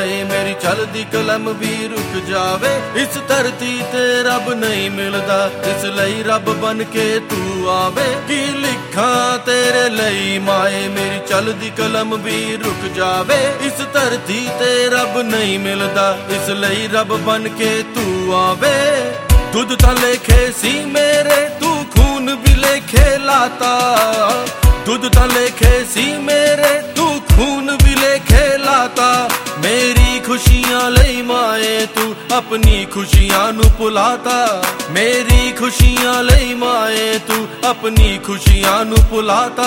माए मेरी चलदी कलम भी रुक जावे। इस धरती ते रब नहीं मिलदा, इसलिए रब बन के तू आवे। की लिखा तेरे लई माए मेरी चलदी कलम भी रुक जावे। इस धरती ते रब नहीं मिलदा, इसलिए रब बन के तू आवे। दुध तां लेखे सी मेरे तू खून भी लेखे लाता। दुध तां लेखे सी मेरे तू खून भी लेखे लाता। मेरी खुशियां लई माए तू अपनी खुशियां नू भुलाता। मेरी खुशियां लई माए तू अपनी खुशियां नू भुलाता।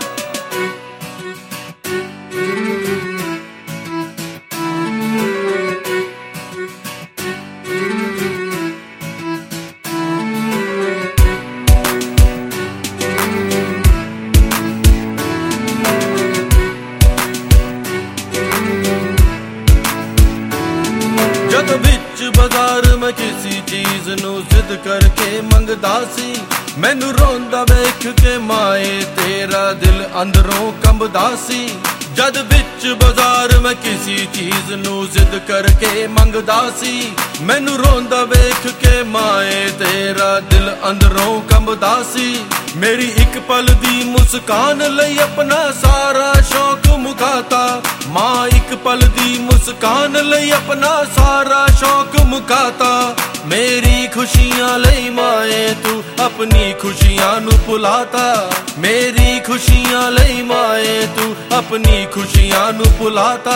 जद विच बाजार मैं किसी चीज नू जिद करके मंगदा सी, मैनू रोंदा वेख के माए तेरा दिल अंदरों कंबदा सी। जद विच बाजार मैं किसी चीज नू जिद करके मंगदा सी, मैनू रोंदा वेख के माए तेरा दिल अंदरों कंबदा सी। मेरी एक पल दी मुस्कान लई अपना सारा शौक मुकाता। मां एक पल दी मुस्कान लई अपना सारा शौक मुकाता। मेरी खुशियां लई माए तू अपनी खुशियां नू भुलाता। मेरी खुशियां लई माए तू अपनी खुशियां नू भुलाता।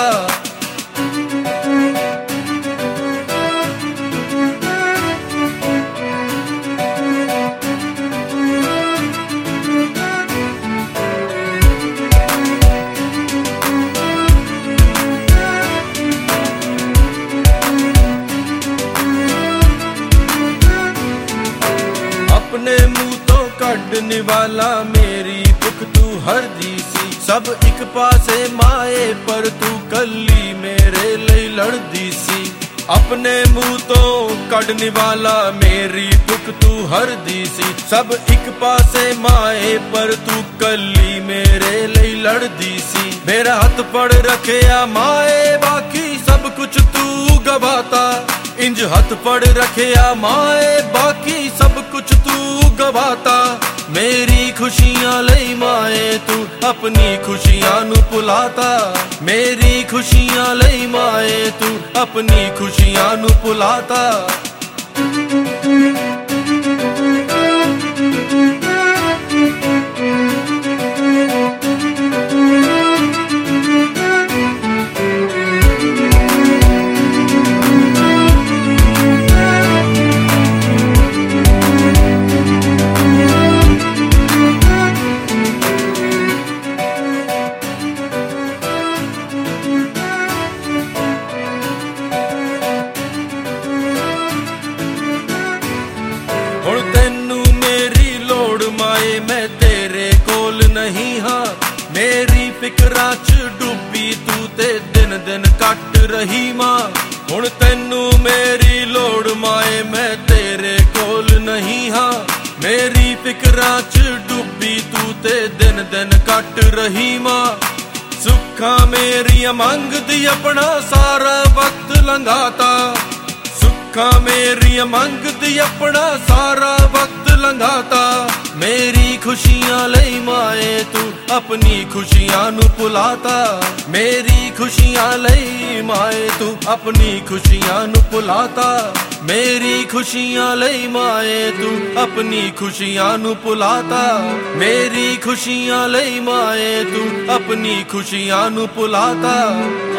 अपने मुंह तो कढ़ने वाला मेरी दुख तू हरदी सी। सब एक पासे माए पर तू कली मेरे लई लड़दी सी। अपने मुंह तो कढ़ने वाला मेरी दुख तू हरदी सी। सब एक पासे माए पर तू कली मेरे लई लड़दी सी। मेरा हथ पड़ रखिया माए बाकी सब कुछ तू गवाता। इंज हथ पड़ रखिया माए बाकी सब कुछ तू गवाता। मेरी खुशियां लई माए तू अपनी खुशियां नू भुलाता। मेरी खुशियां लई माए तू अपनी खुशियां नू भुलाता। हुण तैनू मेरी लोड़ माए मैं तेरे कोल नहीं हाँ। मेरी फिकरां च डुबी तू ते दिन दिन कट रही मां। हुण तैनू मेरी लोड़ माए मैं तेरे कोल नहीं हाँ। मेरी फिकरां च डुबी तू ते दिन दिन कट रही मां। सुखा मेरिया मंगदी अपना सारा वक्त लंघाता। सुखा मेरिया मंगदी अपना सारा वक्त लंघाता। मेरी खुशियां लई माए तू अपनी खुशियां नू भुलाता। मेरी खुशियां लई माए तू अपनी खुशियां नू भुलाता। मेरी खुशियां लई माए तू अपनी खुशियां नू भुलाता। मेरी खुशियां लई माए तू अपनी खुशियां नू भुलाता।